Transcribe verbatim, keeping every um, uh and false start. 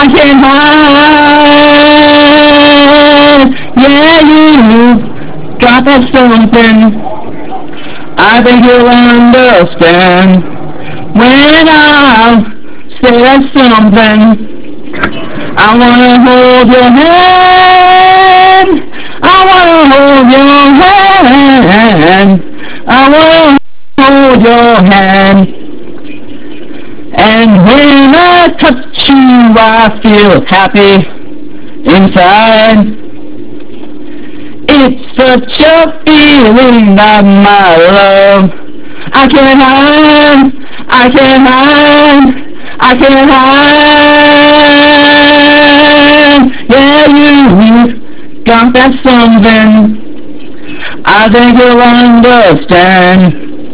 I can't hide. Yeah, you got that something. I think you'll understand when I say that something. I wanna hold your hand. I wanna hold your hand. I wanna hold your hand. And when I touch you, I feel happy inside. It's such a feeling that my love I can't hide, I can't hide, I can't hide. Yeah, you got that something. I think you'll understand